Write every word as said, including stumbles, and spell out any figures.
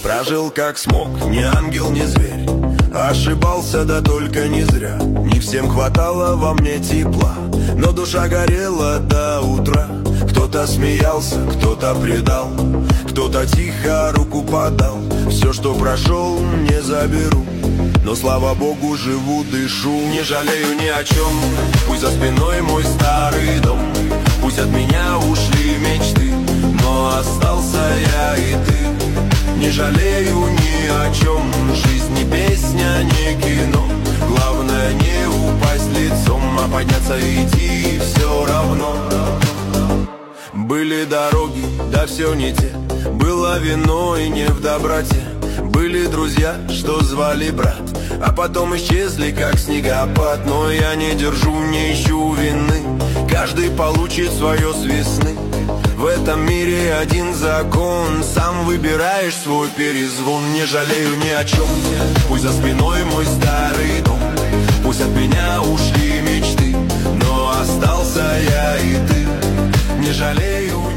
Прожил как смог, не ангел, не зверь. Ошибался, да только не зря. Не всем хватало во мне тепла, но душа горела до утра. Кто-то смеялся, кто-то предал, кто-то тихо руку подал. Все, что прошел, не заберу, но слава богу, живу, дышу. Не жалею ни о чем, пусть за спиной мой старый дом. Пусть от меня ушли мечты, но остался я и ты. Не жалею ни о чем, жизнь не песня, не кино. Главное не упасть лицом, а подняться и идти все равно. Были дороги, да все не те. Было вино и не в доброте. Были друзья, что звали брат, а потом исчезли, как снегопад. Но я не держу, не ищу вины. Каждый получит свое с весны. В этом мире один закон, сам выбираешь свой перезвон. Не жалею ни о чем, пусть за спиной мой старый дом. Пусть от меня ушли мечты, но остался я и ты. Не жалею